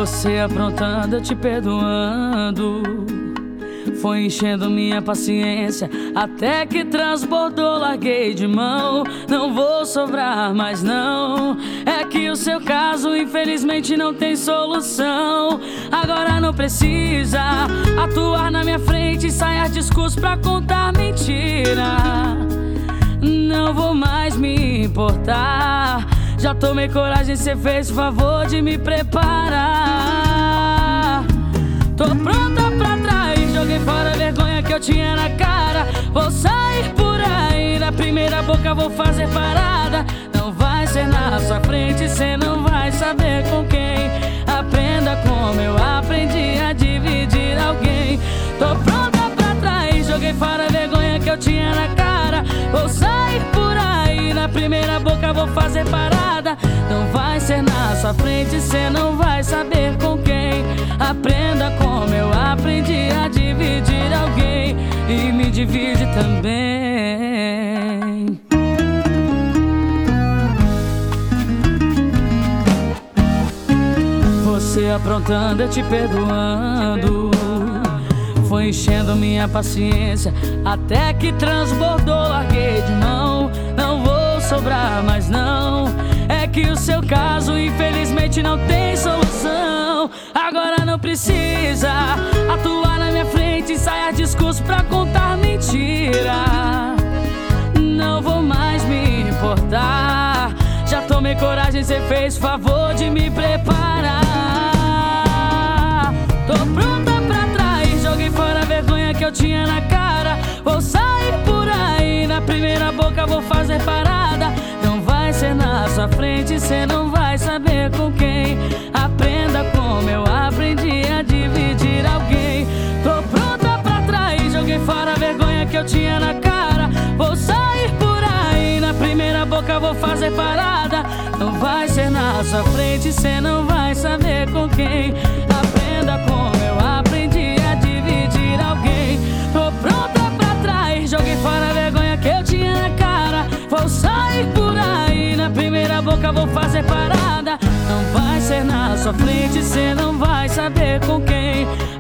Você aprontando, eu te perdoando. Foi enchendo minha paciência até que transbordou, larguei de mão. Não vou sobrar mais não. É que o seu caso infelizmente não tem solução. Agora não precisa atuar na minha frente, ensaiar discurso pra contar mentira. Não vou mais me importar. Já tomei coragem, cê fez o favor de me preparar. Tô pronta pra trair, joguei fora a vergonha que eu tinha na cara. Vou sair por aí, na primeira boca vou fazer parada. Não vai ser na sua frente, cê não vai saber com quem. Aprenda como eu aprendi a dividir alguém. Tô pronta pra trair, joguei fora a vergonha que eu tinha na cara. Vou sair por aí, na primeira boca vou fazer parada. Não vai ser na sua frente, cê não vai saber com quem. Aprenda como eu aprendi a dividir alguém. E me divide também. Você aprontando, eu te perdoando. Foi enchendo minha paciência até que transbordou, larguei de mão. Não vou sobrar mais não. É que o seu caso infelizmente não tem solução. Agora não precisa atuar na minha frente, ensaiar discurso pra contar mentira. Não vou mais me importar. Já tomei coragem, cê fez favor de me preparar. Tô pronta pra trair, joguei fora a vergonha que eu tinha na cara. Vou sair por aí, na primeira boca vou fazer parada. Não vai ser na sua frente, cê não vai saber com quem. Aprenda como eu aprendi a dividir alguém. Tô pronta pra trair, joguei fora a vergonha que eu tinha na cara. Vou sair por aí, na primeira boca vou fazer parada. Não vai ser na sua frente, cê não vai saber com quem. Aprenda como eu aprendi a dividir alguém. Tô pronta pra trair, joguei fora a vergonha que eu tinha na cara. Vou sair por aí, na primeira boca vou fazer parada. Não vai ser na sua frente, cê não vai saber com quem.